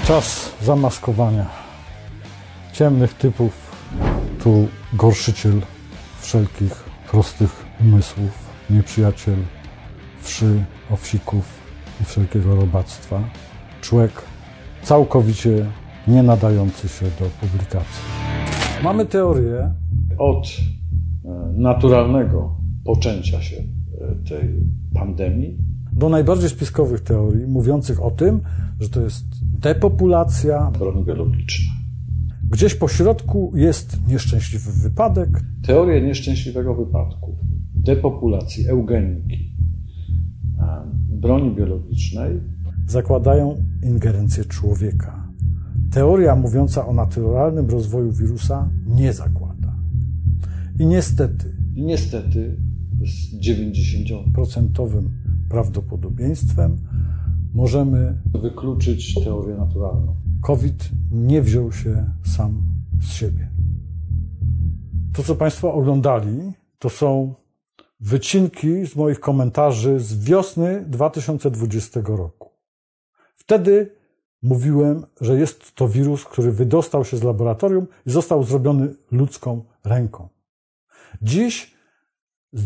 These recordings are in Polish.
Czas zamaskowania ciemnych typów. Tu gorszyciel wszelkich prostych umysłów, nieprzyjaciel wszy, owsików i wszelkiego robactwa. Człowiek całkowicie nie nadający się do publikacji. Mamy teorię od naturalnego poczęcia się tej pandemii do najbardziej spiskowych teorii mówiących o tym, że to jest depopulacja, broń biologiczna. Gdzieś po środku jest nieszczęśliwy wypadek. Teorie nieszczęśliwego wypadku, depopulacji, eugeniki, broni biologicznej zakładają ingerencję człowieka. Teoria mówiąca o naturalnym rozwoju wirusa nie zakłada. I niestety z 90% prawdopodobieństwem możemy wykluczyć teorię naturalną. COVID nie wziął się sam z siebie. To, co Państwo oglądali, to są wycinki z moich komentarzy z wiosny 2020 roku. Wtedy mówiłem, że jest to wirus, który wydostał się z laboratorium i został zrobiony ludzką ręką. Dziś z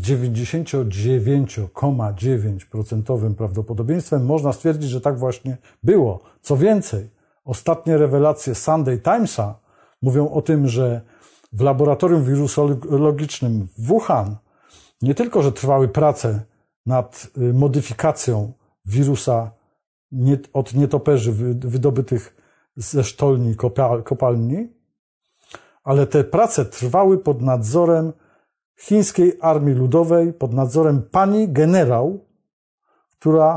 99,9% prawdopodobieństwem można stwierdzić, że tak właśnie było. Co więcej, ostatnie rewelacje Sunday Timesa mówią o tym, że w laboratorium wirusologicznym w Wuhan nie tylko, że trwały prace nad modyfikacją wirusa od nietoperzy wydobytych ze sztolni kopalni, ale te prace trwały pod nadzorem chińskiej armii ludowej, pod nadzorem pani generał, która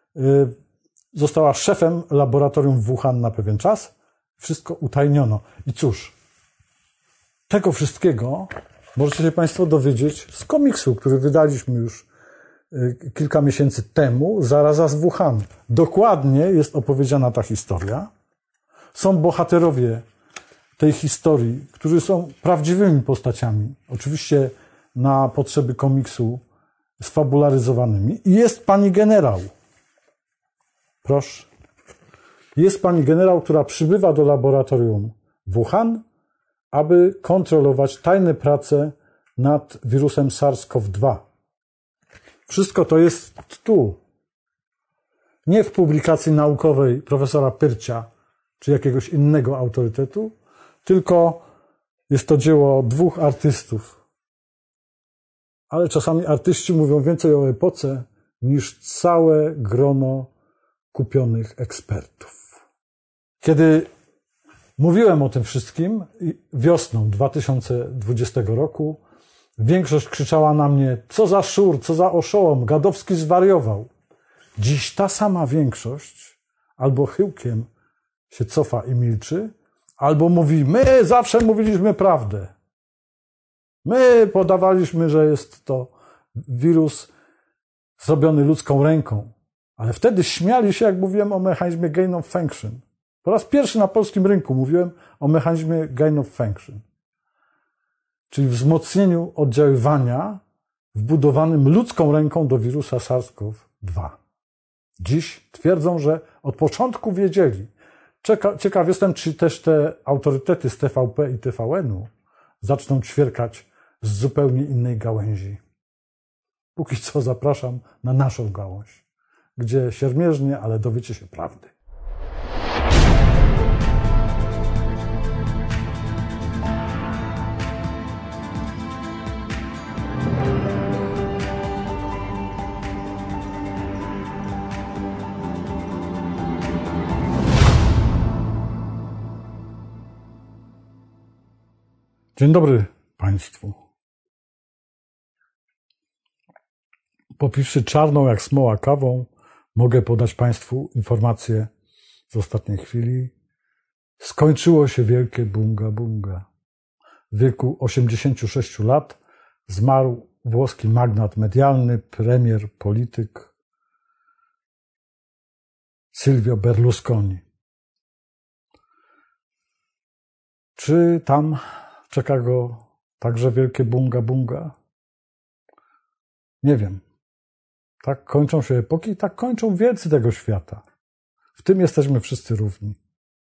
została szefem laboratorium w Wuhan na pewien czas. Wszystko utajniono. I cóż, tego wszystkiego możecie się Państwo dowiedzieć z komiksu, który wydaliśmy już kilka miesięcy temu, Zaraza z Wuhan. Dokładnie jest opowiedziana ta historia. Są bohaterowie tej historii, którzy są prawdziwymi postaciami, oczywiście na potrzeby komiksu sfabularyzowanymi. I jest pani generał. Proszę. Jest pani generał, która przybywa do laboratorium Wuhan, aby kontrolować tajne prace nad wirusem SARS-CoV-2. Wszystko to jest tu. Nie w publikacji naukowej profesora Pyrcia czy jakiegoś innego autorytetu, tylko jest to dzieło dwóch artystów. Ale czasami artyści mówią więcej o epoce niż całe grono kupionych ekspertów. Kiedy mówiłem o tym wszystkim wiosną 2020 roku, większość krzyczała na mnie: co za szur, co za oszołom, Gadowski zwariował. Dziś ta sama większość albo chyłkiem się cofa i milczy, albo mówi: my zawsze mówiliśmy prawdę. My podawaliśmy, że jest to wirus zrobiony ludzką ręką. Ale wtedy śmiali się, jak mówiłem o mechanizmie gain of function. Po raz pierwszy na polskim rynku mówiłem o mechanizmie gain of function. Czyli wzmocnieniu oddziaływania wbudowanym ludzką ręką do wirusa SARS-CoV-2. Dziś twierdzą, że od początku wiedzieli. Ciekaw jestem, czy też te autorytety z TVP i TVN-u zaczną ćwierkać z zupełnie innej gałęzi. Póki co zapraszam na naszą gałąź, gdzie siermierznie, ale dowiecie się prawdy. Dzień dobry Państwu. Popiwszy czarną jak smoła kawą, mogę podać Państwu informację z ostatniej chwili. Skończyło się wielkie bunga bunga. W wieku 86 lat zmarł włoski magnat medialny, premier, polityk Silvio Berlusconi. Czy tam czeka go także wielkie bunga bunga? Nie wiem. Tak kończą się epoki, tak kończą wielcy tego świata. W tym jesteśmy wszyscy równi.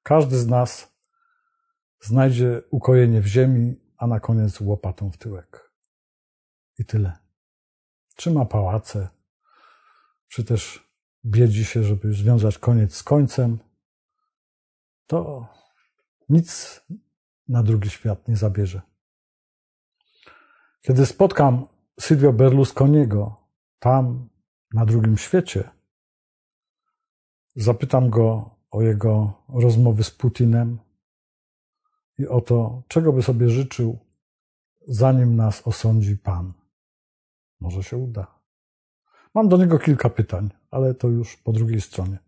Każdy z nas znajdzie ukojenie w ziemi, a na koniec łopatą w tyłek. I tyle. Czy ma pałace, czy też biedzi się, żeby związać koniec z końcem, to nic na drugi świat nie zabierze. Kiedy spotkam Silvio Berlusconiego tam, na drugim świecie, zapytam go o jego rozmowy z Putinem i o to, czego by sobie życzył, zanim nas osądzi Pan. Może się uda. Mam do niego kilka pytań, ale to już po drugiej stronie.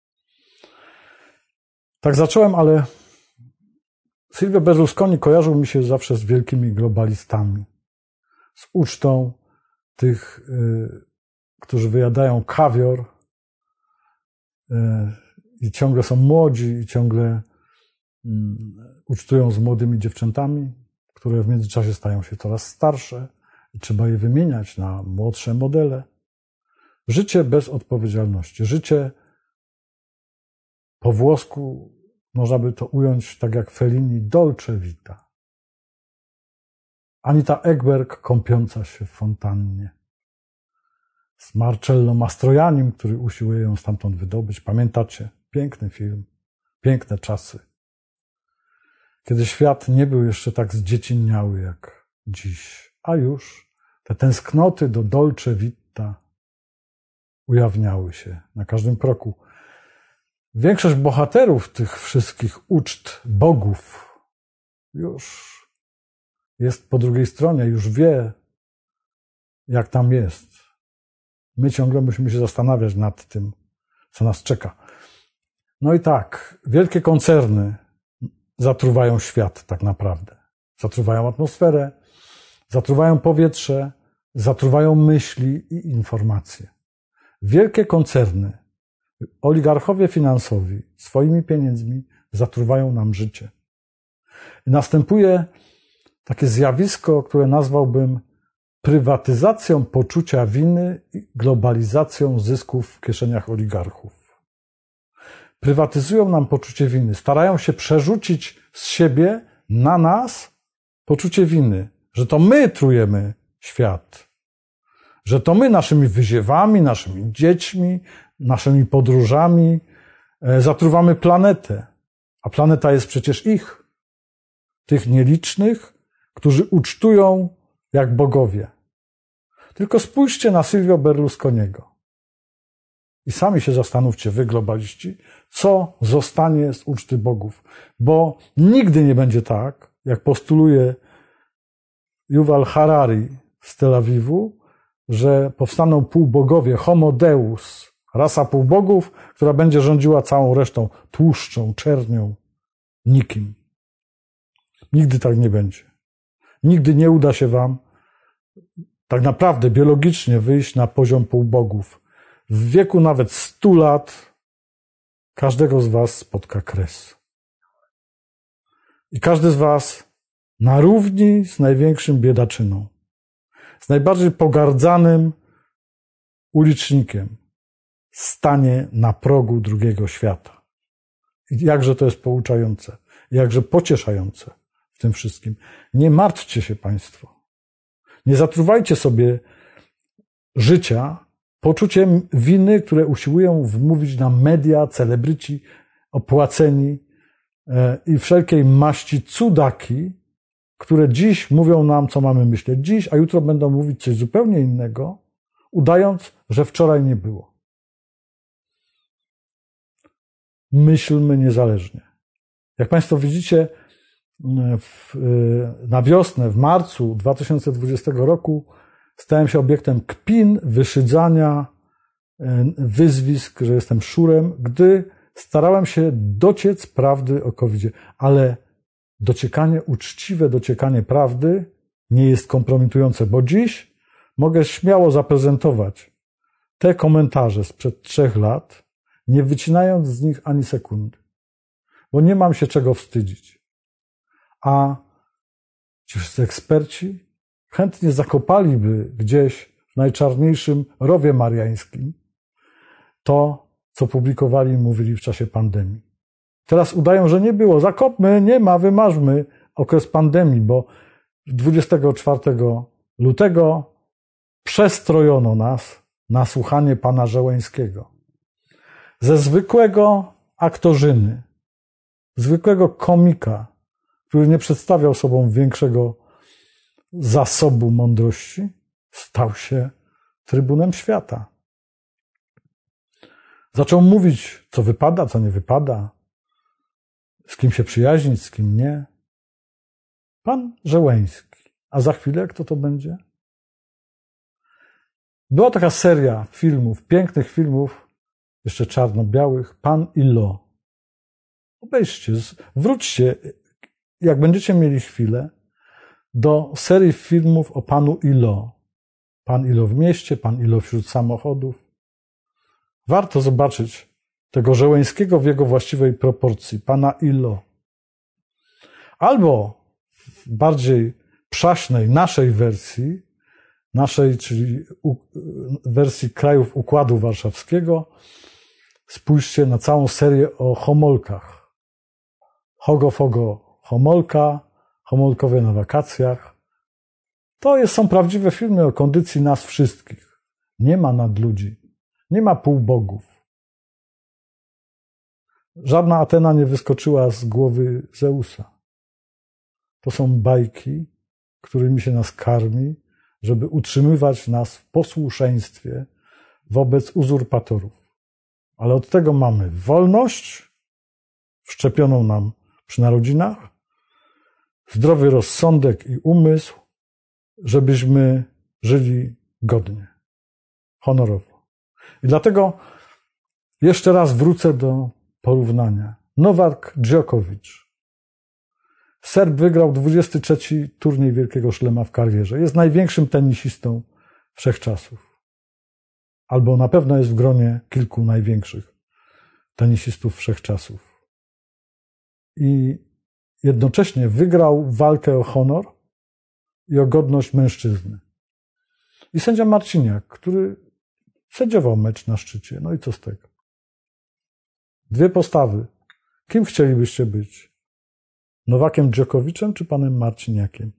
Tak zacząłem, ale Silvio Berlusconi kojarzył mi się zawsze z wielkimi globalistami. Z ucztą tych, którzy wyjadają kawior i ciągle są młodzi i ciągle ucztują z młodymi dziewczętami, które w międzyczasie stają się coraz starsze i trzeba je wymieniać na młodsze modele. Życie bez odpowiedzialności. Życie po włosku można by to ująć tak jak Fellini, dolce vita. Anita Ekberg kąpiąca się w fontannie. Z Marcello Mastroiannim, który usiłuje ją stamtąd wydobyć. Pamiętacie? Piękny film. Piękne czasy. Kiedy świat nie był jeszcze tak zdziecinniały jak dziś. A już te tęsknoty do dolce vita ujawniały się na każdym kroku. Większość bohaterów tych wszystkich uczt bogów już jest po drugiej stronie, już wie, jak tam jest. My ciągle musimy się zastanawiać nad tym, co nas czeka. No i tak, wielkie koncerny zatruwają świat tak naprawdę. Zatruwają atmosferę, zatruwają powietrze, zatruwają myśli i informacje. Wielkie koncerny, oligarchowie finansowi swoimi pieniędzmi zatruwają nam życie. I następuje takie zjawisko, które nazwałbym prywatyzacją poczucia winy i globalizacją zysków w kieszeniach oligarchów. Prywatyzują nam poczucie winy, starają się przerzucić z siebie na nas poczucie winy, że to my trujemy świat, że to my naszymi wyziewami, naszymi dziećmi, naszymi podróżami zatruwamy planetę, a planeta jest przecież ich, tych nielicznych, którzy ucztują jak bogowie. Tylko spójrzcie na Silvio Berlusconiego i sami się zastanówcie, wy globaliści, co zostanie z uczty bogów. Bo nigdy nie będzie tak, jak postuluje Yuval Harari z Tel Awiwu, że powstaną półbogowie, homo deus, rasa półbogów, która będzie rządziła całą resztą, tłuszczą, czernią, nikim. Nigdy tak nie będzie. Nigdy nie uda się wam tak naprawdę biologicznie wyjść na poziom półbogów. W wieku nawet 100 lat każdego z was spotka kres. I każdy z was na równi z największym biedaczyną, z najbardziej pogardzanym ulicznikiem stanie na progu drugiego świata. I jakże to jest pouczające, jakże pocieszające w tym wszystkim. Nie martwcie się państwo. Nie zatruwajcie sobie życia poczuciem winy, które usiłują wmówić nam media, celebryci, opłaceni i wszelkiej maści cudaki, które dziś mówią nam, co mamy myśleć dziś, a jutro będą mówić coś zupełnie innego, udając, że wczoraj nie było. Myślmy niezależnie. Jak państwo widzicie, na wiosnę, w marcu 2020 roku stałem się obiektem kpin, wyszydzania, wyzwisk, że jestem szurem, gdy starałem się dociec prawdy o COVID-zie. Ale uczciwe dociekanie prawdy nie jest kompromitujące, bo dziś mogę śmiało zaprezentować te komentarze sprzed 3 lat, nie wycinając z nich ani sekundy, bo nie mam się czego wstydzić. A ci wszyscy eksperci chętnie zakopaliby gdzieś w najczarniejszym rowie mariańskim to, co publikowali i mówili w czasie pandemii. Teraz udają, że nie było. Zakopmy, nie ma, wymarzmy okres pandemii, bo 24 lutego przestrojono nas na słuchanie pana Żeleńskiego. Ze zwykłego aktorzyny, zwykłego komika, który nie przedstawiał sobą większego zasobu mądrości, stał się trybunem świata. Zaczął mówić, co wypada, co nie wypada, z kim się przyjaźnić, z kim nie. Pan Żeleński. A za chwilę kto to będzie? Była taka seria filmów, pięknych filmów, jeszcze czarno-białych, Pan i Lo. Obejrzcie, wróćcie, jak będziecie mieli chwilę, do serii filmów o Panu i Lo. Pan i Lo w mieście, Pan i Lo wśród samochodów. Warto zobaczyć tego Żeleńskiego w jego właściwej proporcji, Pana i Lo. Albo w bardziej przaśnej naszej wersji, czyli wersji krajów Układu Warszawskiego, spójrzcie na całą serię o Homolkach. Hogo Fogo Homolka, Homolkowie na wakacjach. To są prawdziwe filmy o kondycji nas wszystkich. Nie ma nadludzi, nie ma półbogów. Żadna Atena nie wyskoczyła z głowy Zeusa. To są bajki, którymi się nas karmi, żeby utrzymywać nas w posłuszeństwie wobec uzurpatorów. Ale od tego mamy wolność, wszczepioną nam przy narodzinach, zdrowy rozsądek i umysł, żebyśmy żyli godnie, honorowo. I dlatego jeszcze raz wrócę do porównania. Nowak Djokovic. Serb wygrał 23. turniej Wielkiego Szlema w karierze. Jest największym tenisistą wszechczasów. Albo na pewno jest w gronie kilku największych tenisistów wszechczasów. I jednocześnie wygrał walkę o honor i o godność mężczyzny. I sędzia Marciniak, który sędziował mecz na szczycie. No i co z tego? Dwie postawy. Kim chcielibyście być? Nowakiem Djokoviczem czy panem Marciniakiem?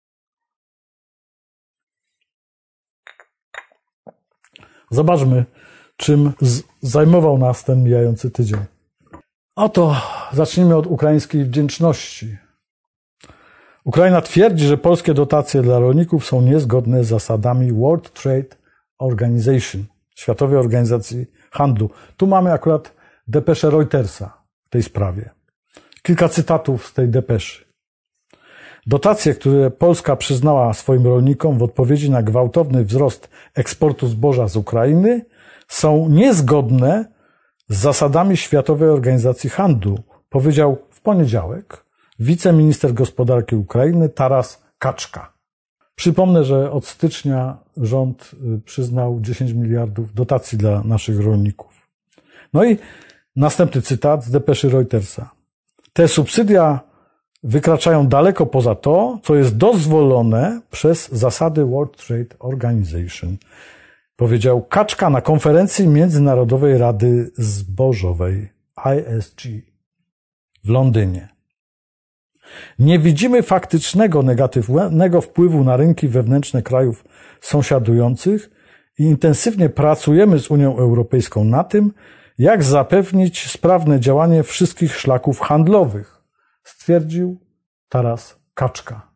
Zobaczmy, czym zajmował nas ten mijający tydzień. Oto zacznijmy od ukraińskiej wdzięczności. Ukraina twierdzi, że polskie dotacje dla rolników są niezgodne z zasadami World Trade Organization, Światowej Organizacji Handlu. Tu mamy akurat depeszę Reutersa w tej sprawie. Kilka cytatów z tej depeszy. Dotacje, które Polska przyznała swoim rolnikom w odpowiedzi na gwałtowny wzrost eksportu zboża z Ukrainy, są niezgodne z zasadami Światowej Organizacji Handlu, powiedział w poniedziałek wiceminister gospodarki Ukrainy Taras Kaczka. Przypomnę, że od stycznia rząd przyznał 10 miliardów dotacji dla naszych rolników. No i następny cytat z depeszy Reutersa. Te subsydia wykraczają daleko poza to, co jest dozwolone przez zasady World Trade Organization, powiedział Kaczka na konferencji Międzynarodowej Rady Zbożowej ISG w Londynie. Nie widzimy faktycznego negatywnego wpływu na rynki wewnętrzne krajów sąsiadujących i intensywnie pracujemy z Unią Europejską na tym, jak zapewnić sprawne działanie wszystkich szlaków handlowych, stwierdził Taras Kaczka.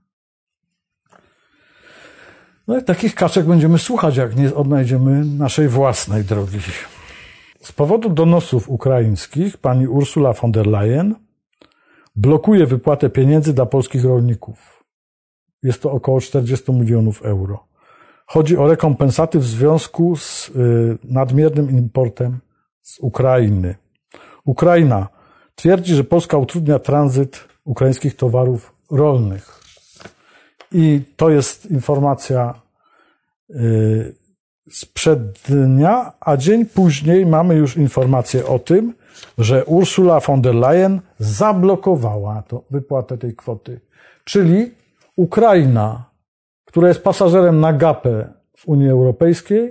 No i takich kaczek będziemy słuchać, jak nie odnajdziemy naszej własnej drogi. Z powodu donosów ukraińskich pani Ursula von der Leyen blokuje wypłatę pieniędzy dla polskich rolników. Jest to około 40 milionów euro. Chodzi o rekompensaty w związku z nadmiernym importem z Ukrainy. Ukraina twierdzi, że Polska utrudnia tranzyt ukraińskich towarów rolnych. I to jest informacja sprzed dnia, a dzień później mamy już informację o tym, że Ursula von der Leyen zablokowała wypłatę tej kwoty. Czyli Ukraina, która jest pasażerem na gapę w Unii Europejskiej,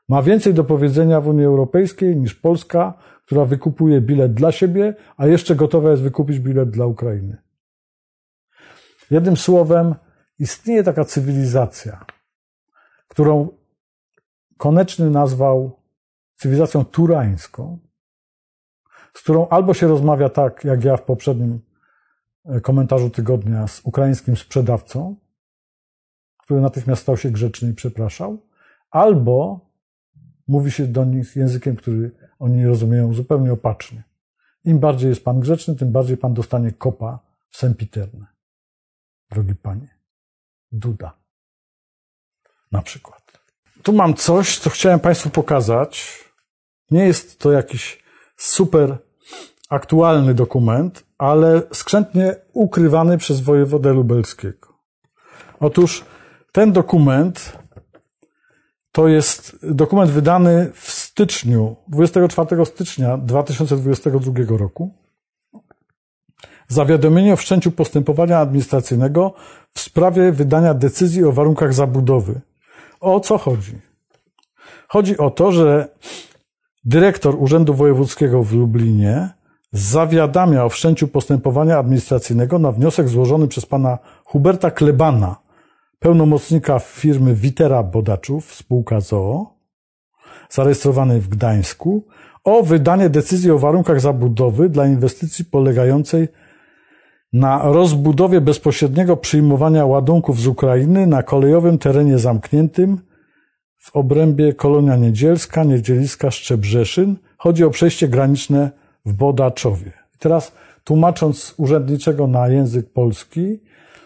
ma więcej do powiedzenia w Unii Europejskiej niż Polska, która wykupuje bilet dla siebie, a jeszcze gotowa jest wykupić bilet dla Ukrainy. Jednym słowem, istnieje taka cywilizacja, którą Koneczny nazwał cywilizacją turańską, z którą albo się rozmawia tak, jak ja w poprzednim komentarzu tygodnia z ukraińskim sprzedawcą, który natychmiast stał się grzeczny i przepraszał, albo mówi się do nich językiem, który oni rozumieją zupełnie opacznie. Im bardziej jest pan grzeczny, tym bardziej pan dostanie kopa w sempiterne. Drogi panie. Duda. Na przykład. Tu mam coś, co chciałem państwu pokazać. Nie jest to jakiś super aktualny dokument, ale skrzętnie ukrywany przez wojewodę lubelskiego. Otóż ten dokument to jest dokument wydany w styczniu, 24 stycznia 2022 roku. Zawiadomienie o wszczęciu postępowania administracyjnego w sprawie wydania decyzji o warunkach zabudowy. O co chodzi? Chodzi o to, że dyrektor Urzędu Wojewódzkiego w Lublinie zawiadamia o wszczęciu postępowania administracyjnego na wniosek złożony przez pana Huberta Klebana, pełnomocnika firmy Witera Bodaczów, spółka z o.o., zarejestrowanej w Gdańsku, o wydanie decyzji o warunkach zabudowy dla inwestycji polegającej na rozbudowie bezpośredniego przyjmowania ładunków z Ukrainy na kolejowym terenie zamkniętym w obrębie Kolonia Niedzielska, Niedzieliska, Szczebrzeszyn. Chodzi o przejście graniczne w Bodaczowie. I teraz tłumacząc z urzędniczego na język polski,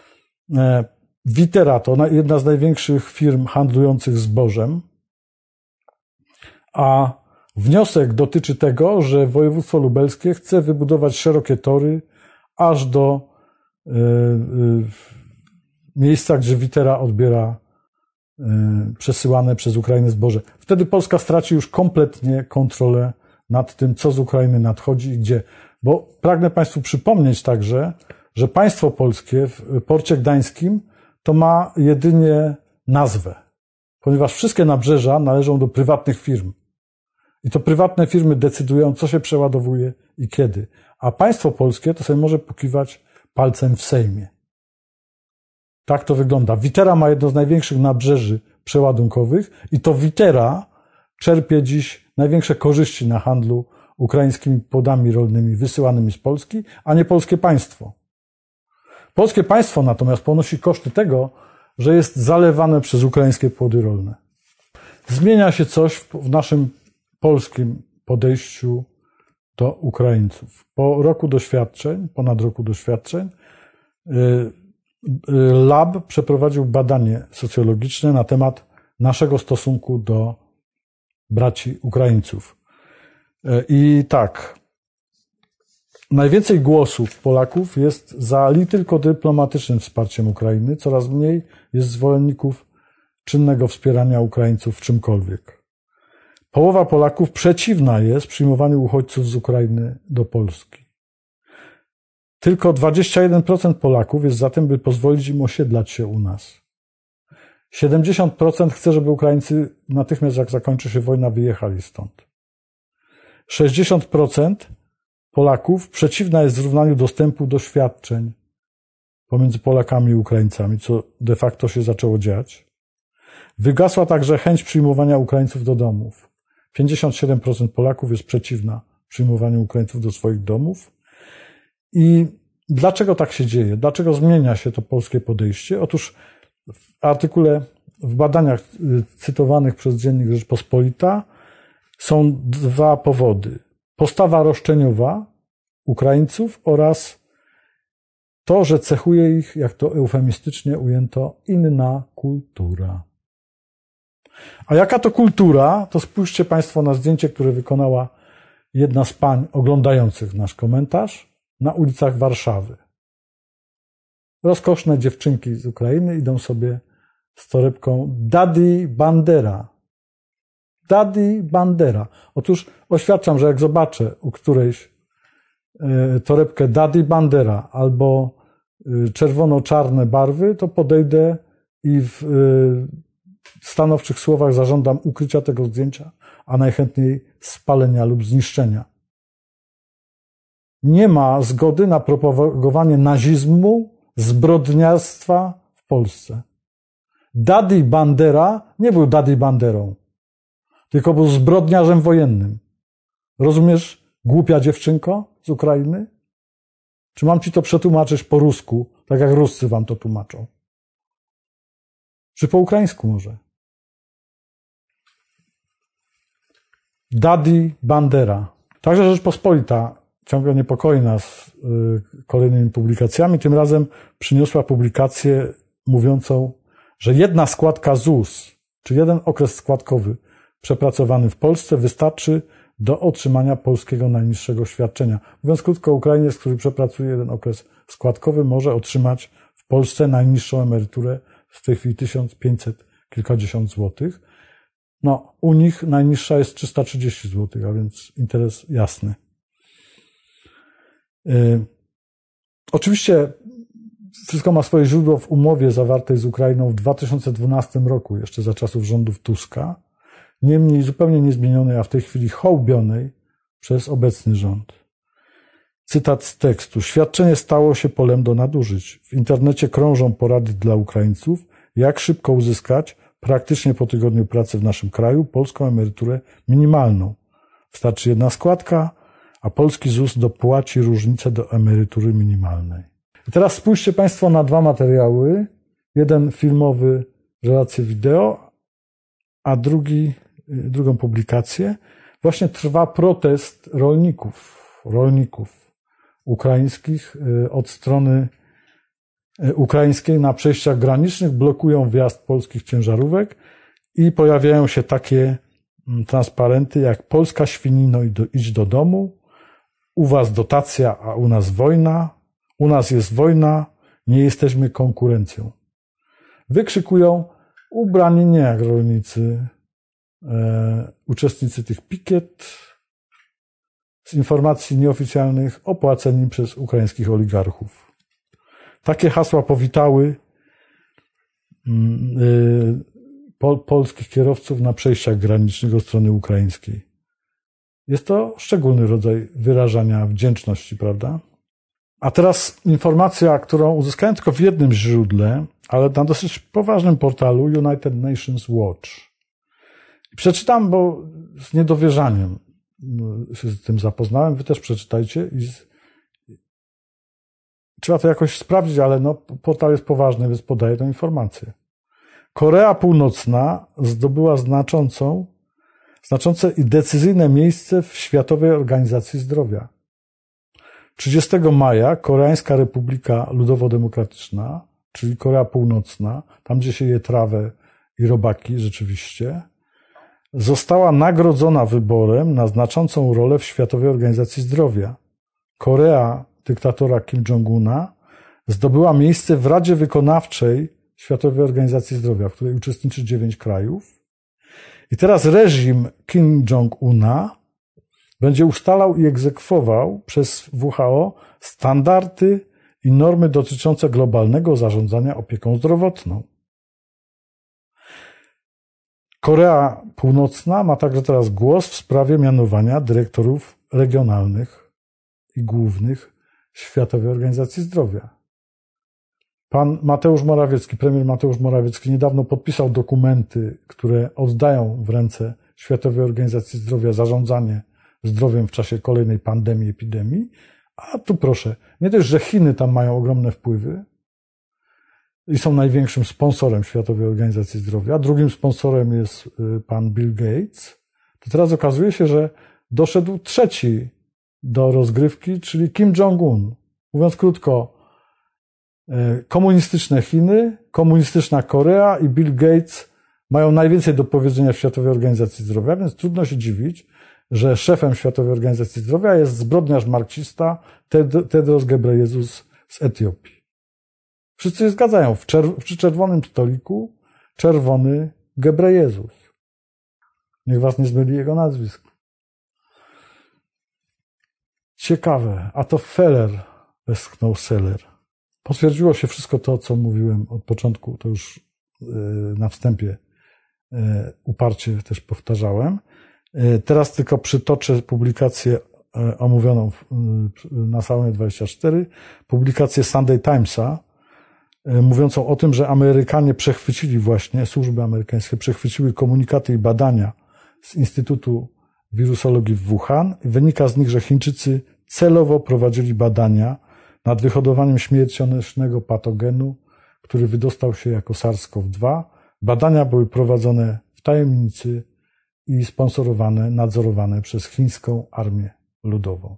Witera to jedna z największych firm handlujących zbożem, a wniosek dotyczy tego, że województwo lubelskie chce wybudować szerokie tory aż do miejsca, gdzie Witera odbiera przesyłane przez Ukrainę zboże. Wtedy Polska straci już kompletnie kontrolę nad tym, co z Ukrainy nadchodzi i gdzie. Bo pragnę państwu przypomnieć także, że państwo polskie w porcie gdańskim to ma jedynie nazwę, ponieważ wszystkie nabrzeża należą do prywatnych firm. I to prywatne firmy decydują, co się przeładowuje i kiedy. A państwo polskie to sobie może pokiwać palcem w Sejmie. Tak to wygląda. Witera ma jedno z największych nabrzeży przeładunkowych i to Witera czerpie dziś największe korzyści na handlu ukraińskimi płodami rolnymi wysyłanymi z Polski, a nie polskie państwo. Polskie państwo natomiast ponosi koszty tego, że jest zalewane przez ukraińskie płody rolne. Zmienia się coś w naszym polskim podejściu do Ukraińców. Po roku doświadczeń, ponad roku doświadczeń, Lab przeprowadził badanie socjologiczne na temat naszego stosunku do braci Ukraińców. I tak, najwięcej głosów Polaków jest za tylko dyplomatycznym wsparciem Ukrainy, coraz mniej jest zwolenników czynnego wspierania Ukraińców w czymkolwiek. Połowa Polaków przeciwna jest przyjmowaniu uchodźców z Ukrainy do Polski. Tylko 21% Polaków jest za tym, by pozwolić im osiedlać się u nas. 70% chce, żeby Ukraińcy natychmiast, jak zakończy się wojna, wyjechali stąd. 60% Polaków przeciwna jest zrównaniu dostępu do świadczeń pomiędzy Polakami i Ukraińcami, co de facto się zaczęło dziać. Wygasła także chęć przyjmowania Ukraińców do domów. 57% Polaków jest przeciwna przyjmowaniu Ukraińców do swoich domów. I dlaczego tak się dzieje? Dlaczego zmienia się to polskie podejście? Otóż w badaniach cytowanych przez Dziennik Rzeczpospolita są dwa powody. Postawa roszczeniowa Ukraińców oraz to, że cechuje ich, jak to eufemistycznie ujęto, inna kultura. A jaka to kultura? To spójrzcie państwo na zdjęcie, które wykonała jedna z pań oglądających nasz komentarz na ulicach Warszawy. Rozkoszne dziewczynki z Ukrainy idą sobie z torebką Daddy Bandera. Daddy Bandera. Otóż oświadczam, że jak zobaczę u którejś torebkę Daddy Bandera albo czerwono-czarne barwy, to podejdę i stanowczych słowach zażądam ukrycia tego zdjęcia, a najchętniej spalenia lub zniszczenia. Nie ma zgody na propagowanie nazizmu, zbrodniarstwa w Polsce. Daddy Bandera nie był Daddy Banderą, tylko był zbrodniarzem wojennym. Rozumiesz, głupia dziewczynko z Ukrainy? Czy mam ci to przetłumaczyć po rusku, tak jak Ruscy wam to tłumaczą? Czy po ukraińsku może? Daddy Bandera. Także Rzeczpospolita ciągle niepokoi nas kolejnymi publikacjami. Tym razem przyniosła publikację mówiącą, że jedna składka ZUS, czy jeden okres składkowy przepracowany w Polsce wystarczy do otrzymania polskiego najniższego świadczenia. Mówiąc krótko, Ukrainiec, który przepracuje jeden okres składkowy, może otrzymać w Polsce najniższą emeryturę, w tej chwili 1500 kilkadziesiąt złotych. No, u nich najniższa jest 330 zł, a więc interes jasny. Oczywiście wszystko ma swoje źródło w umowie zawartej z Ukrainą w 2012 roku, jeszcze za czasów rządów Tuska, niemniej zupełnie niezmienionej, a w tej chwili hołbionej przez obecny rząd. Cytat z tekstu. Świadczenie stało się polem do nadużyć. W internecie krążą porady dla Ukraińców, jak szybko uzyskać, praktycznie po tygodniu pracy w naszym kraju, polską emeryturę minimalną. Wystarczy jedna składka, a polski ZUS dopłaci różnicę do emerytury minimalnej. I teraz spójrzcie Państwo na dwa materiały. Jeden filmowy, relację wideo, a drugą publikację. Właśnie trwa protest rolników ukraińskich od strony ukraińskiej na przejściach granicznych, blokują wjazd polskich ciężarówek i pojawiają się takie transparenty jak Polska świnino idź do domu, u was dotacja, a u nas wojna, u nas jest wojna, nie jesteśmy konkurencją. Wykrzykują ubrani nie jak rolnicy, uczestnicy tych pikiet, z informacji nieoficjalnych opłaceni przez ukraińskich oligarchów. Takie hasła powitały polskich kierowców na przejściach granicznych od strony ukraińskiej. Jest to szczególny rodzaj wyrażania wdzięczności, prawda? A teraz informacja, którą uzyskałem tylko w jednym źródle, ale na dosyć poważnym portalu United Nations Watch. Przeczytam, bo z niedowierzaniem się z tym zapoznałem. Wy też przeczytajcie. Trzeba to jakoś sprawdzić, ale no, portal jest poważny, więc podaję tę informację. Korea Północna zdobyła znaczące i decyzyjne miejsce w Światowej Organizacji Zdrowia. 30 maja Koreańska Republika Ludowo-Demokratyczna, czyli Korea Północna, tam gdzie się je trawę i robaki rzeczywiście, została nagrodzona wyborem na znaczącą rolę w Światowej Organizacji Zdrowia. Korea dyktatora Kim Jong-una zdobyła miejsce w Radzie Wykonawczej Światowej Organizacji Zdrowia, w której uczestniczy 9 krajów. I teraz reżim Kim Jong-una będzie ustalał i egzekwował przez WHO standardy i normy dotyczące globalnego zarządzania opieką zdrowotną. Korea Północna ma także teraz głos w sprawie mianowania dyrektorów regionalnych i głównych Światowej Organizacji Zdrowia. Pan Mateusz Morawiecki, premier Mateusz Morawiecki niedawno podpisał dokumenty, które oddają w ręce Światowej Organizacji Zdrowia zarządzanie zdrowiem w czasie kolejnej pandemii, epidemii. A tu proszę, nie dość, że Chiny tam mają ogromne wpływy i są największym sponsorem Światowej Organizacji Zdrowia, drugim sponsorem jest pan Bill Gates, to teraz okazuje się, że doszedł trzeci do rozgrywki, czyli Kim Jong-un. Mówiąc krótko, komunistyczne Chiny, komunistyczna Korea i Bill Gates mają najwięcej do powiedzenia w Światowej Organizacji Zdrowia, więc trudno się dziwić, że szefem Światowej Organizacji Zdrowia jest zbrodniarz marksista Tedros Ghebreyesus z Etiopii. Wszyscy się zgadzają. Przy czerwonym stoliku czerwony Ghebreyesus. Niech was nie zmyli jego nazwisko. Ciekawe. A to Feller, westchnął Seller. Potwierdziło się wszystko to, co mówiłem od początku, to już na wstępie uparcie też powtarzałem. Teraz tylko przytoczę publikację omówioną na Salonie 24, publikację Sunday Timesa, mówiącą o tym, że Amerykanie przechwycili właśnie, służby amerykańskie przechwyciły komunikaty i badania z Instytutu Wirusologii w Wuhan. Wynika z nich, że Chińczycy celowo prowadzili badania nad wyhodowaniem śmiercionośnego patogenu, który wydostał się jako SARS-CoV-2. Badania były prowadzone w tajemnicy i sponsorowane, nadzorowane przez chińską armię ludową.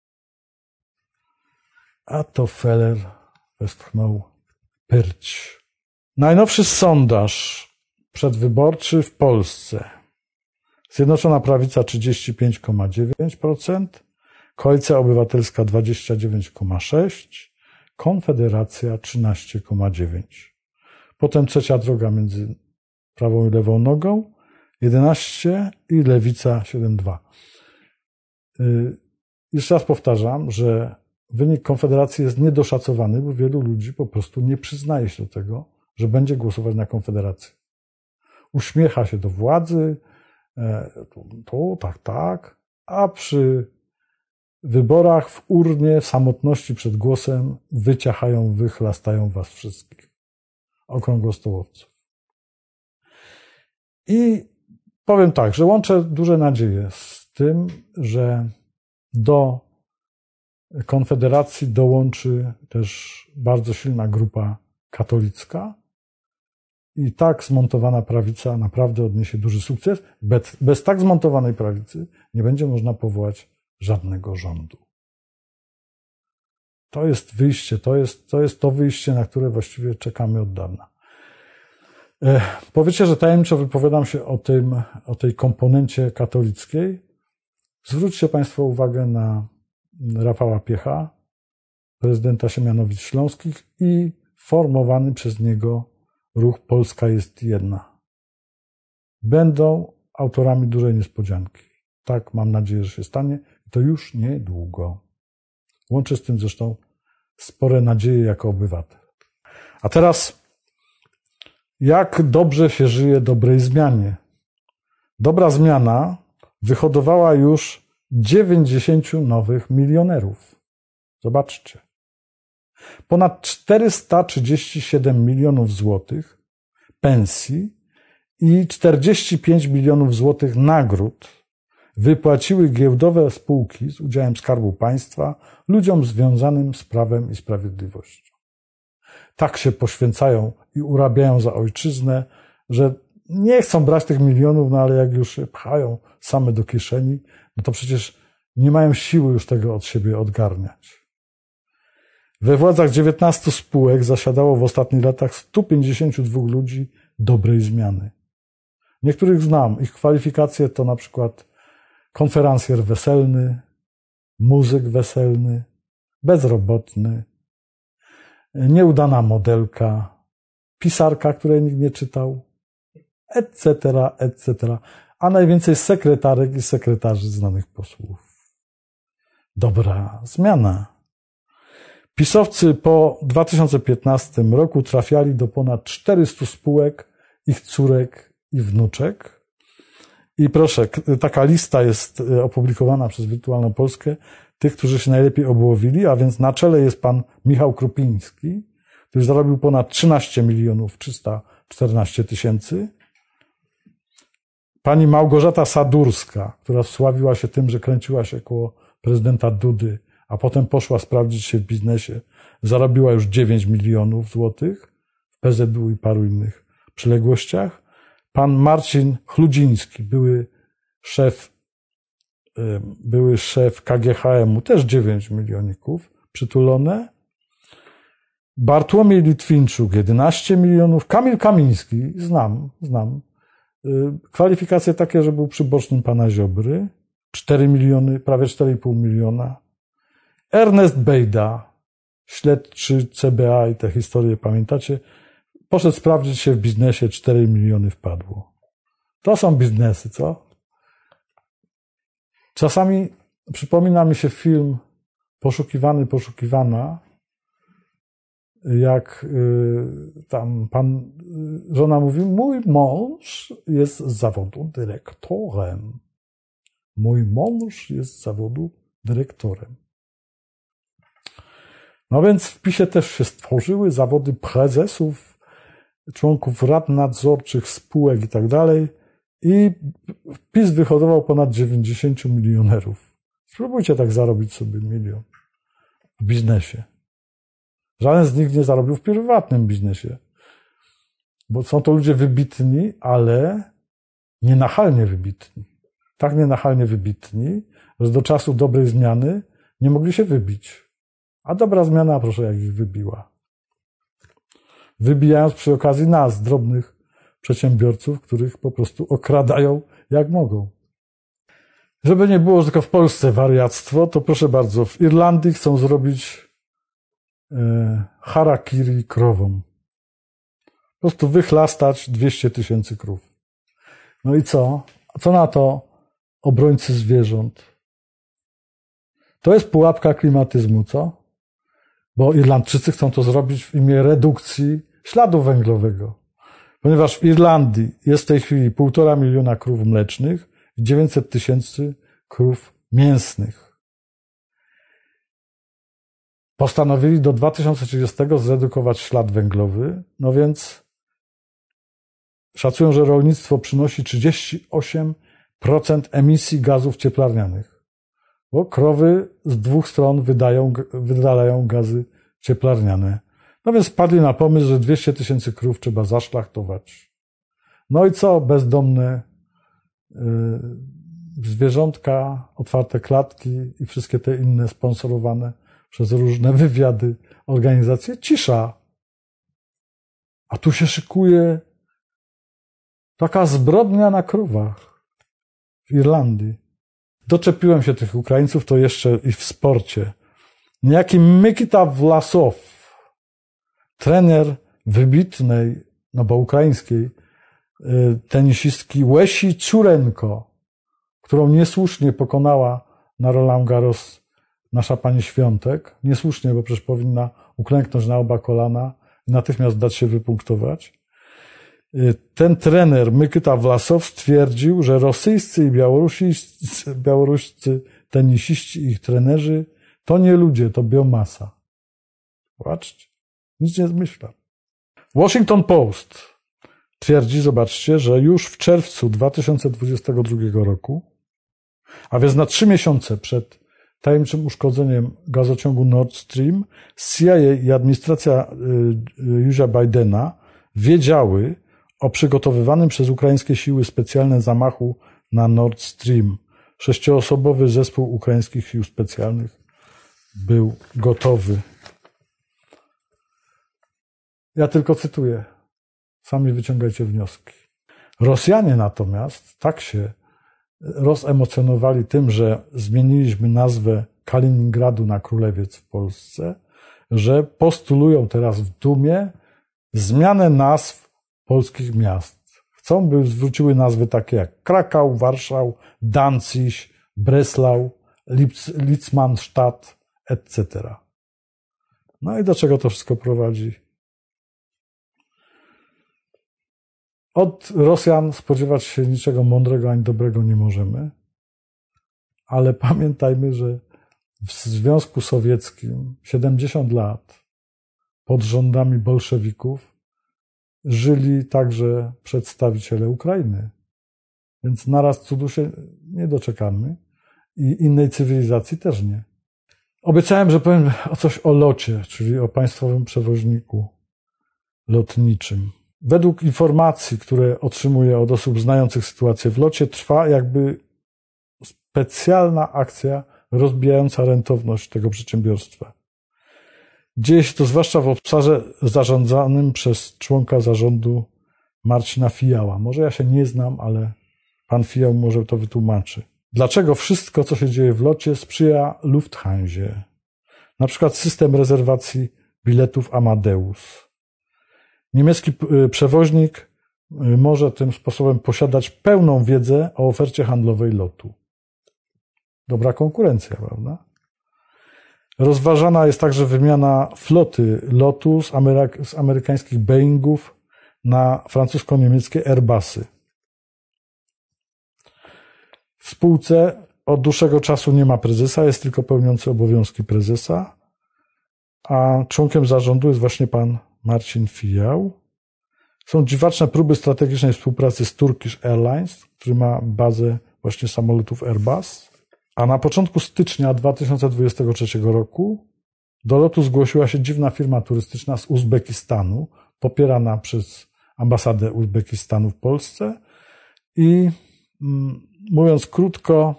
A to Feller westchnął pyrć. Najnowszy sondaż przedwyborczy w Polsce. Zjednoczona Prawica 35,9%, Koalicja Obywatelska 29,6%, Konfederacja 13,9%. Potem trzecia droga między prawą i lewą nogą 11% i Lewica 7,2%. Jeszcze raz powtarzam, że wynik Konfederacji jest niedoszacowany, bo wielu ludzi po prostu nie przyznaje się do tego, że będzie głosować na Konfederację. Uśmiecha się do władzy, tak, a przy wyborach w urnie, w samotności przed głosem wyciachają, wychlastają was wszystkich. Okrągłostołowców. I powiem tak, że łączę duże nadzieje z tym, że do Konfederacji dołączy też bardzo silna grupa katolicka i tak zmontowana prawica naprawdę odniesie duży sukces. Bez tak zmontowanej prawicy nie będzie można powołać żadnego rządu. To jest wyjście, to jest to wyjście, na które właściwie czekamy od dawna. Powiecie, że tajemniczo wypowiadam się o tej komponencie katolickiej. Zwróćcie Państwo uwagę na Rafała Piecha, prezydenta Siemianowic Śląskich i formowany przez niego ruch Polska jest jedna. Będą autorami dużej niespodzianki. Tak, mam nadzieję, że się stanie. To już niedługo. Łączę z tym zresztą spore nadzieje jako obywatel. A teraz, jak dobrze się żyje dobrej zmianie? Dobra zmiana wyhodowała już 90 nowych milionerów. Zobaczcie. Ponad 437 milionów złotych pensji i 45 milionów złotych nagród wypłaciły giełdowe spółki z udziałem Skarbu Państwa ludziom związanym z Prawem i Sprawiedliwością. Tak się poświęcają i urabiają za ojczyznę, że nie chcą brać tych milionów, no ale jak już się pchają same do kieszeni, no to przecież nie mają siły już tego od siebie odgarniać. We władzach 19 spółek zasiadało w ostatnich latach 152 ludzi dobrej zmiany. Niektórych znam. Ich kwalifikacje to na przykład konferencjer weselny, muzyk weselny, bezrobotny, nieudana modelka, pisarka, której nikt nie czytał, etc., etc., a najwięcej sekretarek i sekretarzy znanych posłów. Dobra zmiana. PiS-owcy po 2015 roku trafiali do ponad 400 spółek, ich córek i wnuczek. I proszę, taka lista jest opublikowana przez Wirtualną Polskę, tych, którzy się najlepiej obłowili, a więc na czele jest pan Michał Krupiński, który zarobił ponad 13 314 000. Pani Małgorzata Sadurska, która sławiła się tym, że kręciła się koło prezydenta Dudy, a potem poszła sprawdzić się w biznesie, zarobiła już 9 milionów złotych w PZU i paru innych przyległościach. Pan Marcin Chludziński, były szef KGHM-u, też 9 milioników przytulone. Bartłomiej Litwinczuk, 11 milionów. Kamil Kamiński, znam. Kwalifikacje takie, że był przybocznym pana Ziobry. 4 miliony, prawie 4,5 miliona. Ernest Bejda, śledczy CBA i te historie pamiętacie, poszedł sprawdzić się w biznesie, 4 miliony wpadło. To są biznesy, co? Czasami przypomina mi się film Poszukiwany, poszukiwana, jak tam żona mówi, mój mąż jest z zawodu dyrektorem. Mój mąż jest z zawodu dyrektorem. No więc w PiS-ie też się stworzyły zawody prezesów, członków rad nadzorczych, spółek i tak dalej. I PiS wyhodował ponad 90 milionerów. Spróbujcie tak zarobić sobie 1 milion w biznesie. Żaden z nich nie zarobił w prywatnym biznesie. Bo są to ludzie wybitni, ale nienachalnie wybitni. Tak nienachalnie wybitni, że do czasu dobrej zmiany nie mogli się wybić. A dobra zmiana, proszę, jak ich wybiła. Wybijając przy okazji nas, drobnych przedsiębiorców, których po prostu okradają jak mogą. Żeby nie było tylko w Polsce wariactwo, to proszę bardzo, w Irlandii chcą zrobić harakiri krowom. Po prostu wychlastać 200 000 krów. No i co? Co na to obrońcy zwierząt? To jest pułapka klimatyzmu, co? Bo Irlandczycy chcą to zrobić w imię redukcji śladu węglowego. Ponieważ w Irlandii jest w tej chwili 1,5 miliona krów mlecznych i 900 000 krów mięsnych. Postanowili do 2030 zredukować ślad węglowy, no więc szacują, że rolnictwo przynosi 38% emisji gazów cieplarnianych, bo krowy z 2 stron wydalają gazy cieplarniane. No więc wpadli na pomysł, że 200 000 krów trzeba zaszlachtować. No i co? Bezdomne zwierzątka, otwarte klatki i wszystkie te inne sponsorowane przez różne wywiady, organizacje. Cisza. A tu się szykuje taka zbrodnia na krowach w Irlandii. Doczepiłem się tych Ukraińców, to jeszcze i w sporcie. Niejaki Mykita Własow, trener wybitnej, no bo ukraińskiej, tenisistki Łesi Czurenko, którą niesłusznie pokonała na Roland Garros nasza pani Świątek. Niesłusznie, bo przecież powinna uklęknąć na oba kolana i natychmiast dać się wypunktować. Ten trener Mykita Własow stwierdził, że rosyjscy i białoruscy tenisiści i ich trenerzy to nie ludzie, to biomasa. Zobaczcie, nic nie zmyślam. Washington Post twierdzi, zobaczcie, że już w czerwcu 2022 roku, a więc na 3 miesiące przed tajemniczym uszkodzeniem gazociągu Nord Stream, CIA i administracja Joea Bidena wiedziały o przygotowywanym przez ukraińskie siły specjalne zamachu na Nord Stream. 6-osobowy zespół ukraińskich sił specjalnych był gotowy. Ja tylko cytuję. Sami wyciągajcie wnioski. Rosjanie natomiast tak się rozemocjonowali tym, że zmieniliśmy nazwę Kaliningradu na Królewiec w Polsce, że postulują teraz w dumie zmianę nazw polskich miast. Chcą, by zwróciły nazwy takie jak Krakał, Warszał, Danzig, Breslau, Litzmannstadt, etc. No i do czego to wszystko prowadzi? Od Rosjan spodziewać się niczego mądrego ani dobrego nie możemy, ale pamiętajmy, że w Związku Sowieckim 70 lat pod rządami bolszewików żyli także przedstawiciele Ukrainy. Więc naraz cudu się nie doczekamy i innej cywilizacji też nie. Obiecałem, że powiem coś o locie, czyli o państwowym przewoźniku lotniczym. Według informacji, które otrzymuję od osób znających sytuację w locie, trwa jakby specjalna akcja rozbijająca rentowność tego przedsiębiorstwa. Dzieje się to zwłaszcza w obszarze zarządzanym przez członka zarządu Marcina Fijała. Może ja się nie znam, ale pan Fijał może to wytłumaczy. Dlaczego wszystko, co się dzieje w locie, sprzyja Lufthansie? Na przykład system rezerwacji biletów Amadeus. Niemiecki przewoźnik może tym sposobem posiadać pełną wiedzę o ofercie handlowej lotu. Dobra konkurencja, prawda? Rozważana jest także wymiana floty lotu z amerykańskich Boeingów na francusko-niemieckie Airbusy. W spółce od dłuższego czasu nie ma prezesa, jest tylko pełniący obowiązki prezesa, a członkiem zarządu jest właśnie pan Marcin Fijał. Są dziwaczne próby strategicznej współpracy z Turkish Airlines, który ma bazę właśnie samolotów Airbus. A na początku stycznia 2023 roku do lotu zgłosiła się dziwna firma turystyczna z Uzbekistanu, popierana przez ambasadę Uzbekistanu w Polsce i mówiąc krótko,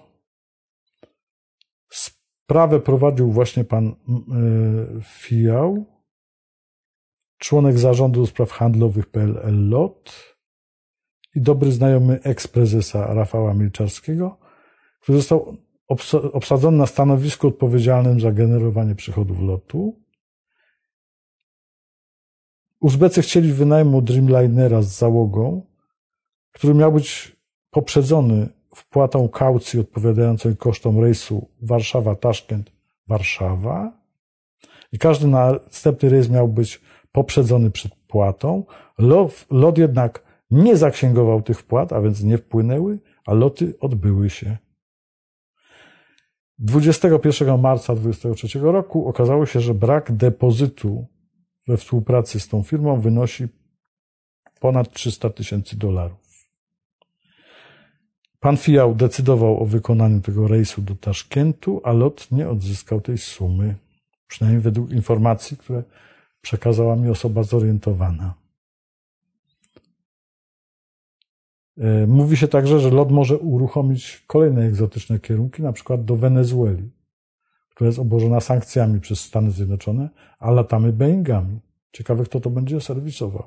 sprawę prowadził właśnie pan Fijał, członek zarządu do spraw handlowych PLL LOT i dobry znajomy eks-prezesa Rafała Milczarskiego, który został obsadzony na stanowisku odpowiedzialnym za generowanie przychodów lotu. Uzbecy chcieli wynajmu Dreamlinera z załogą, który miał być poprzedzony wpłatą kaucji odpowiadającej kosztom rejsu Warszawa-Taszkent-Warszawa i każdy następny rejs miał być poprzedzony przed płatą. LOT jednak nie zaksięgował tych wpłat, a więc nie wpłynęły, a loty odbyły się. 21 marca 2023 roku okazało się, że brak depozytu we współpracy z tą firmą wynosi ponad $300,000. Pan Fijał decydował o wykonaniu tego rejsu do Taszkentu, a LOT nie odzyskał tej sumy. Przynajmniej według informacji, które przekazała mi osoba zorientowana. Mówi się także, że LOT może uruchomić kolejne egzotyczne kierunki, na przykład do Wenezueli, która jest obłożona sankcjami przez Stany Zjednoczone, a latamy Boeingami. Ciekawe, kto to będzie serwisował.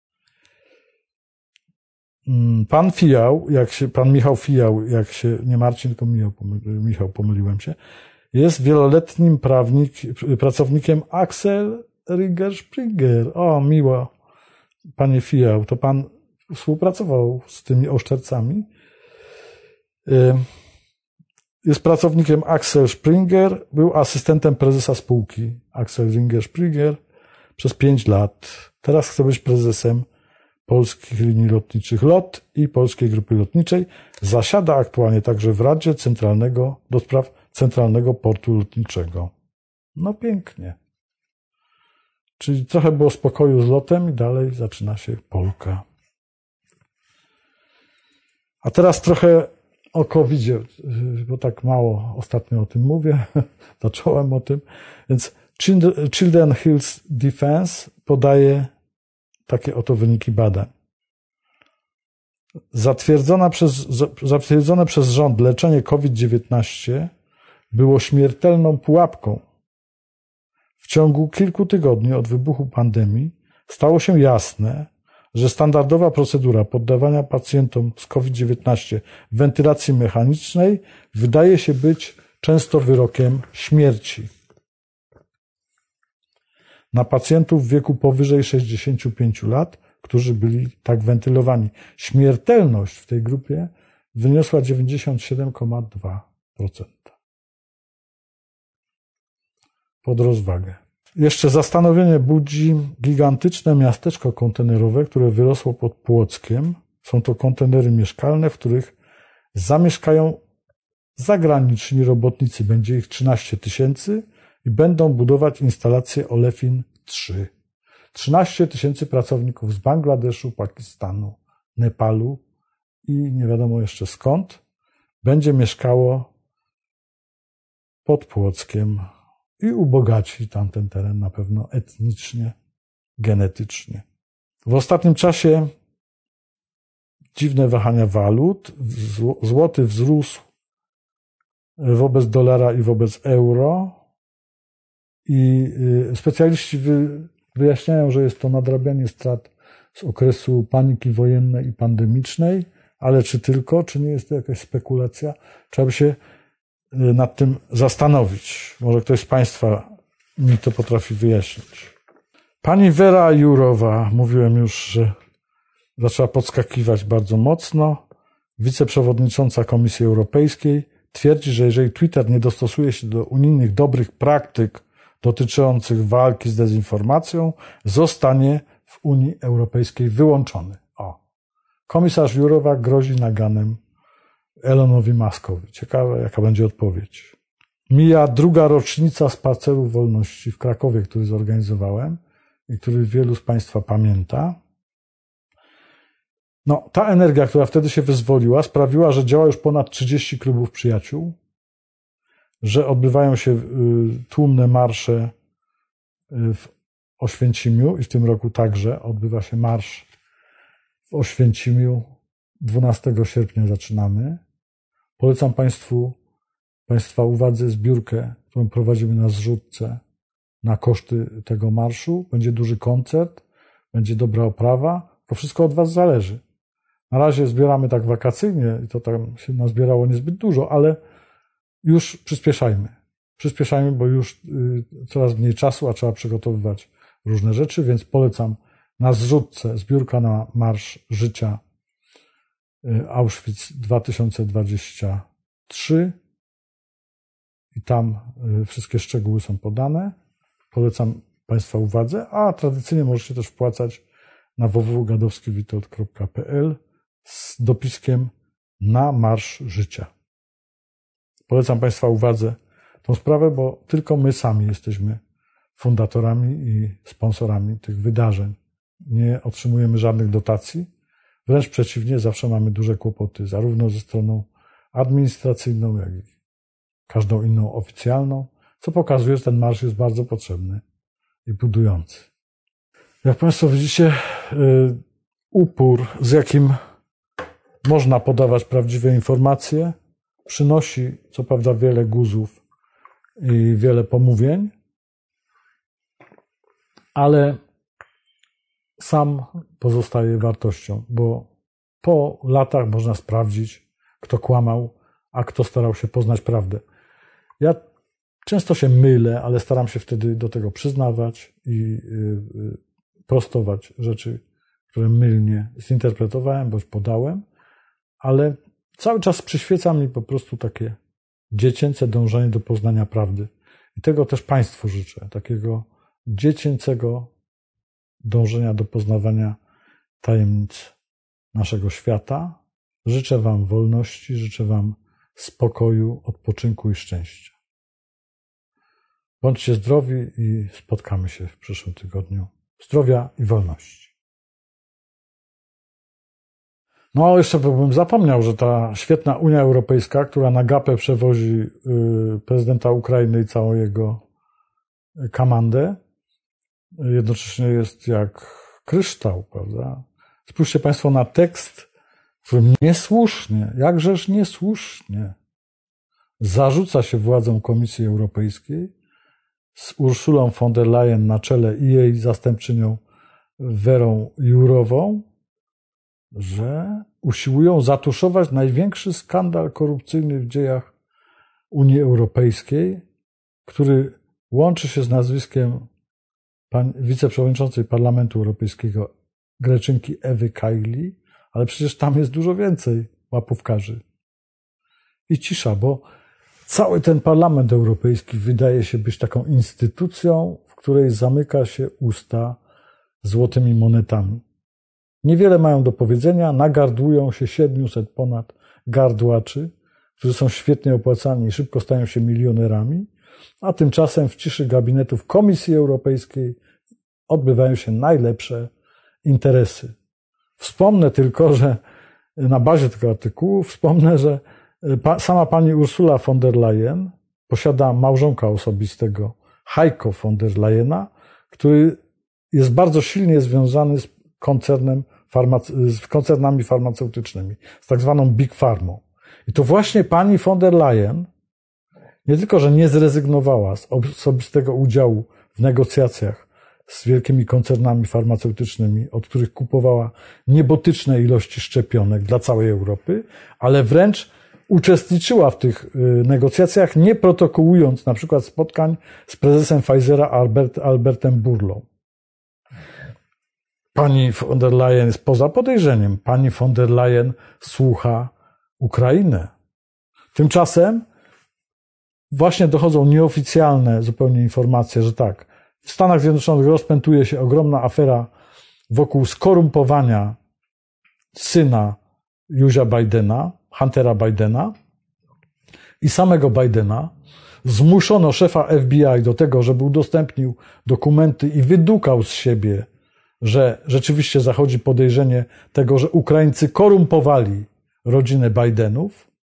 Pan Fijał, pan Michał Fijał, nie Marcin, tylko Michał, pomyliłem się, jest wieloletnim pracownikiem Axel Ringer Springer. O, miło, panie Fijał, to pan współpracował z tymi oszczercami. Jest pracownikiem Axel Springer, był asystentem prezesa spółki Axel Ringer Springer przez 5 lat. Teraz chce być prezesem Polskich Linii Lotniczych LOT i Polskiej Grupy Lotniczej. Zasiada aktualnie także w Radzie do spraw Centralnego Portu Lotniczego. No pięknie. Czyli trochę było spokoju z lotem i dalej zaczyna się Polka. A teraz trochę o COVID-zie, bo tak mało ostatnio o tym mówię. Zacząłem o tym. Więc Children's Health Defense podaje takie oto wyniki badań. Zatwierdzone przez rząd leczenie COVID-19 było śmiertelną pułapką. W ciągu kilku tygodni od wybuchu pandemii stało się jasne, że standardowa procedura poddawania pacjentom z COVID-19 wentylacji mechanicznej wydaje się być często wyrokiem śmierci. Na pacjentów w wieku powyżej 65 lat, którzy byli tak wentylowani. Śmiertelność w tej grupie wyniosła 97,2%. Pod rozwagę. Jeszcze zastanowienie budzi gigantyczne miasteczko kontenerowe, które wyrosło pod Płockiem. Są to kontenery mieszkalne, w których zamieszkają zagraniczni robotnicy. Będzie ich 13 000 i będą budować instalację Olefin 3. 13 000 pracowników z Bangladeszu, Pakistanu, Nepalu i nie wiadomo jeszcze skąd będzie mieszkało pod Płockiem i ubogaci tamten teren na pewno etnicznie, genetycznie. W ostatnim czasie dziwne wahania walut. Złoty wzrósł wobec dolara i wobec euro i specjaliści wyjaśniają, że jest to nadrabianie strat z okresu paniki wojennej i pandemicznej, ale czy tylko, czy nie jest to jakaś spekulacja? Trzeba by się nad tym zastanowić. Może ktoś z Państwa mi to potrafi wyjaśnić. Pani Vera Jourowa, mówiłem już, że zaczęła podskakiwać bardzo mocno, wiceprzewodnicząca Komisji Europejskiej, twierdzi, że jeżeli Twitter nie dostosuje się do unijnych dobrych praktyk dotyczących walki z dezinformacją, zostanie w Unii Europejskiej wyłączony. Komisarz Jourová grozi naganem Elonowi Muskowi. Ciekawe, jaka będzie odpowiedź. Mija druga rocznica Spaceru Wolności w Krakowie, który zorganizowałem i który wielu z Państwa pamięta. Ta energia, która wtedy się wyzwoliła, sprawiła, że działa już ponad 30 klubów przyjaciół, że odbywają się tłumne marsze w Oświęcimiu i w tym roku także odbywa się marsz w Oświęcimiu. 12 sierpnia zaczynamy. Polecam Państwa uwadze zbiórkę, którą prowadzimy na zrzutce na koszty tego marszu. Będzie duży koncert, będzie dobra oprawa. To wszystko od Was zależy. Na razie zbieramy tak wakacyjnie i to tam się nazbierało niezbyt dużo, ale już przyspieszajmy. Przyspieszajmy, bo już coraz mniej czasu, a trzeba przygotowywać różne rzeczy, więc polecam na zrzutce zbiórka na Marsz Życia Auschwitz 2023 i tam wszystkie szczegóły są podane. Polecam Państwa uwadze, a tradycyjnie możecie też wpłacać na www.gadowskiwitold.pl z dopiskiem na Marsz Życia. Polecam Państwa uwadze tą sprawę, bo tylko my sami jesteśmy fundatorami i sponsorami tych wydarzeń. Nie otrzymujemy żadnych dotacji. Wręcz przeciwnie, zawsze mamy duże kłopoty, zarówno ze stroną administracyjną, jak i każdą inną oficjalną, co pokazuje, że ten marsz jest bardzo potrzebny i budujący. Jak Państwo widzicie, upór, z jakim można podawać prawdziwe informacje, przynosi co prawda wiele guzów i wiele pomówień, ale sam pozostaje wartością, bo po latach można sprawdzić, kto kłamał, a kto starał się poznać prawdę. Ja często się mylę, ale staram się wtedy do tego przyznawać i prostować rzeczy, które mylnie zinterpretowałem bądź podałem, ale cały czas przyświeca mi po prostu takie dziecięce dążenie do poznania prawdy. I tego też Państwu życzę, takiego dziecięcego dążenia do poznawania tajemnic naszego świata. Życzę Wam wolności, życzę Wam spokoju, odpoczynku i szczęścia. Bądźcie zdrowi i spotkamy się w przyszłym tygodniu. Zdrowia i wolności. Jeszcze bym zapomniał, że ta świetna Unia Europejska, która na gapę przewozi prezydenta Ukrainy i całą jego komandę, jednocześnie jest jak kryształ, prawda? Spójrzcie Państwo na tekst, w którym niesłusznie, jakżeż niesłusznie zarzuca się władzom Komisji Europejskiej z Ursulą von der Leyen na czele i jej zastępczynią Werą Jourową, że usiłują zatuszować największy skandal korupcyjny w dziejach Unii Europejskiej, który łączy się z nazwiskiem wiceprzewodniczącej Parlamentu Europejskiego Greczynki Ewy Kaili, ale przecież tam jest dużo więcej łapówkarzy. I cisza, bo cały ten Parlament Europejski wydaje się być taką instytucją, w której zamyka się usta złotymi monetami. Niewiele mają do powiedzenia, nagardłują się 700 ponad gardłaczy, którzy są świetnie opłacani i szybko stają się milionerami, a tymczasem w ciszy gabinetów Komisji Europejskiej odbywają się najlepsze interesy. Wspomnę tylko, że na bazie tego artykułu że sama pani Ursula von der Leyen posiada małżonka osobistego, Heiko von der Leyena, który jest bardzo silnie związany z koncernami farmaceutycznymi, z tak zwaną Big Pharmą. I to właśnie pani von der Leyen nie tylko, że nie zrezygnowała z osobistego udziału w negocjacjach z wielkimi koncernami farmaceutycznymi, od których kupowała niebotyczne ilości szczepionek dla całej Europy, ale wręcz uczestniczyła w tych negocjacjach, nie protokołując na przykład spotkań z prezesem Pfizera Albertem Burlą. Pani von der Leyen jest poza podejrzeniem. Pani von der Leyen słucha Ukrainę. Tymczasem właśnie dochodzą nieoficjalne zupełnie informacje, że tak, w Stanach Zjednoczonych rozpętuje się ogromna afera wokół skorumpowania syna Joe'a Bidena, Huntera Bidena i samego Bidena. Zmuszono szefa FBI do tego, żeby udostępnił dokumenty i wydukał z siebie, że rzeczywiście zachodzi podejrzenie tego, że Ukraińcy korumpowali rodzinę Bidenów.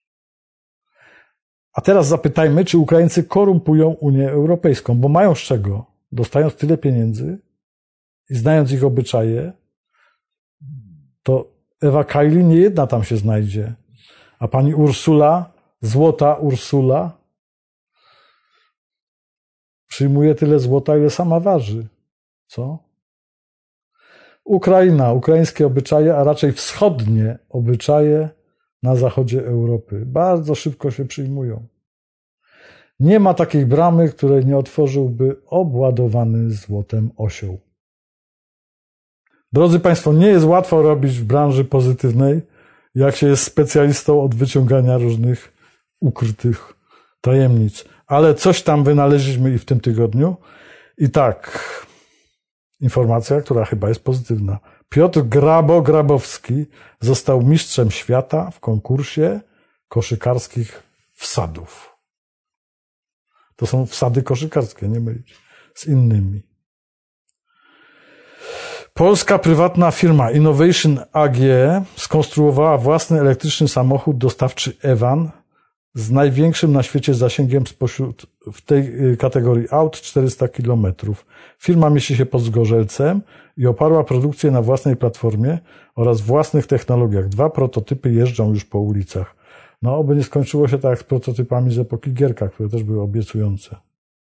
A teraz zapytajmy, czy Ukraińcy korumpują Unię Europejską, bo mają z czego, dostając tyle pieniędzy i znając ich obyczaje, to Ewa Kaili nie jedna tam się znajdzie. A pani Ursula, złota Ursula, przyjmuje tyle złota, ile sama waży. Co? Ukraina, ukraińskie obyczaje, a raczej wschodnie obyczaje na zachodzie Europy. Bardzo szybko się przyjmują. Nie ma takiej bramy, której nie otworzyłby obładowany złotem osioł. Drodzy Państwo, nie jest łatwo robić w branży pozytywnej, jak się jest specjalistą od wyciągania różnych ukrytych tajemnic. Ale coś tam wynaleźliśmy i w tym tygodniu. I tak, informacja, która chyba jest pozytywna. Piotr Grabowski został mistrzem świata w konkursie koszykarskich wsadów. To są wsady koszykarskie, nie mylić z innymi. Polska prywatna firma Innovation AG skonstruowała własny elektryczny samochód dostawczy Evan z największym na świecie zasięgiem w tej kategorii aut 400 km. Firma mieści się pod Zgorzelcem i oparła produkcję na własnej platformie oraz własnych technologiach. 2 prototypy jeżdżą już po ulicach. No, oby nie skończyło się tak jak z prototypami z epoki Gierka, które też były obiecujące.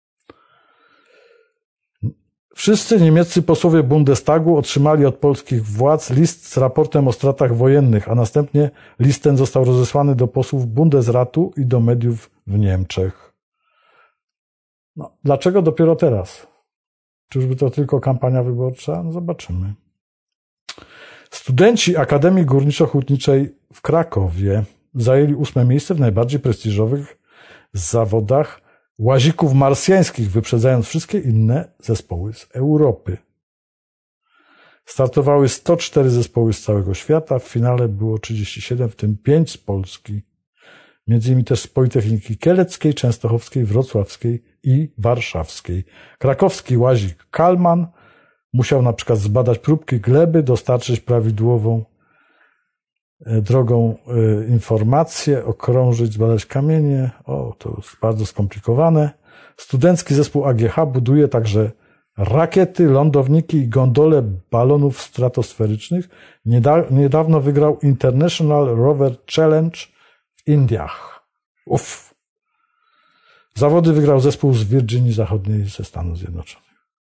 Wszyscy niemieccy posłowie Bundestagu otrzymali od polskich władz list z raportem o stratach wojennych, a następnie list ten został rozesłany do posłów Bundesratu i do mediów w Niemczech. No, dlaczego dopiero teraz? Czyżby to tylko kampania wyborcza? No zobaczymy. Studenci Akademii Górniczo-Hutniczej w Krakowie zajęli 8. miejsce w najbardziej prestiżowych zawodach łazików marsjańskich, wyprzedzając wszystkie inne zespoły z Europy. Startowały 104 zespoły z całego świata, w finale było 37, w tym 5 z Polski. Między innymi też z Politechniki Kieleckiej, Częstochowskiej, Wrocławskiej i Warszawskiej. Krakowski łazik Kalman musiał na przykład zbadać próbki gleby, dostarczyć prawidłową drogą informacje, okrążyć, zbadać kamienie. O, to jest bardzo skomplikowane. Studencki zespół AGH buduje także rakiety, lądowniki i gondole balonów stratosferycznych. Niedawno wygrał International Rover Challenge w Indiach. Uff. Zawody wygrał zespół z Virginii Zachodniej ze Stanów Zjednoczonych.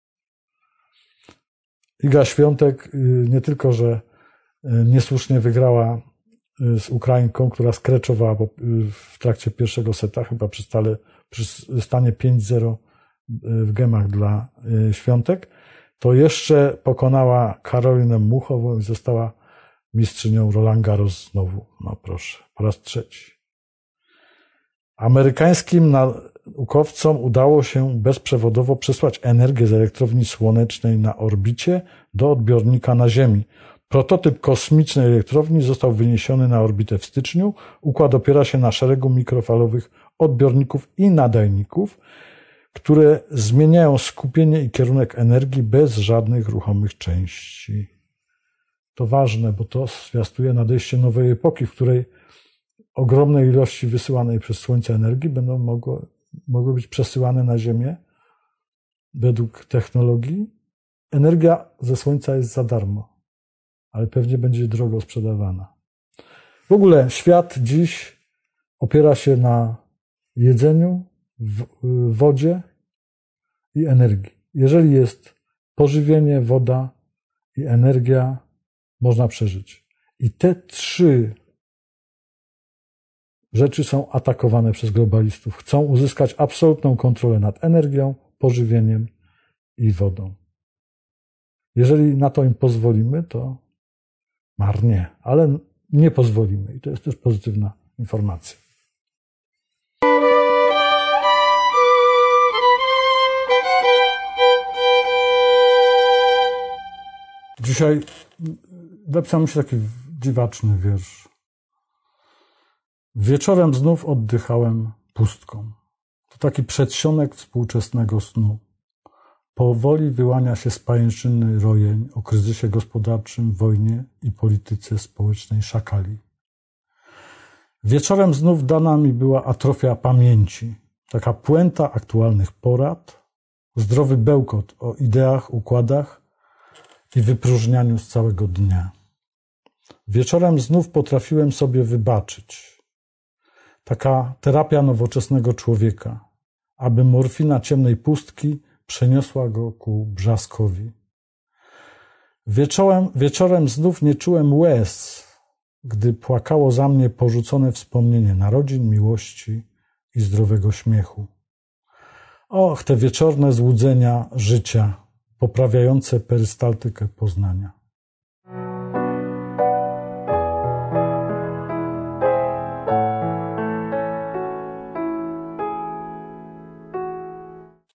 Iga Świątek nie tylko, że niesłusznie wygrała z Ukrainką, która skreczowała w trakcie pierwszego seta, chyba przy stanie 5-0 w gemach dla Świątek, to jeszcze pokonała Karolinę Muchową i została mistrzynią Roland Garros znowu. No proszę, po raz 3. Amerykańskim naukowcom udało się bezprzewodowo przesłać energię z elektrowni słonecznej na orbicie do odbiornika na Ziemi. Prototyp kosmicznej elektrowni został wyniesiony na orbitę w styczniu. Układ opiera się na szeregu mikrofalowych odbiorników i nadajników, które zmieniają skupienie i kierunek energii bez żadnych ruchomych części. To ważne, bo to zwiastuje nadejście nowej epoki, w której ogromne ilości wysyłanej przez Słońce energii będą mogły być przesyłane na Ziemię według technologii. Energia ze Słońca jest za darmo, ale pewnie będzie drogo sprzedawana. W ogóle świat dziś opiera się na jedzeniu, wodzie i energii. Jeżeli jest pożywienie, woda i energia, można przeżyć. I te 3 rzeczy są atakowane przez globalistów. Chcą uzyskać absolutną kontrolę nad energią, pożywieniem i wodą. Jeżeli na to im pozwolimy, to marnie, ale nie pozwolimy. I to jest też pozytywna informacja. Dzisiaj napisał mi się taki dziwaczny wiersz. Wieczorem znów oddychałem pustką. To taki przedsionek współczesnego snu. Powoli wyłania się z pajęczyny rojeń o kryzysie gospodarczym, wojnie i polityce społecznej szakali. Wieczorem znów dana mi była atrofia pamięci, taka puenta aktualnych porad, zdrowy bełkot o ideach, układach i wypróżnianiu z całego dnia. Wieczorem znów potrafiłem sobie wybaczyć. Taka terapia nowoczesnego człowieka, aby morfina ciemnej pustki przeniosła go ku brzaskowi. Wieczorem znów nie czułem łez, gdy płakało za mnie porzucone wspomnienie narodzin, miłości i zdrowego śmiechu. Och, te wieczorne złudzenia życia, poprawiające perystaltykę poznania.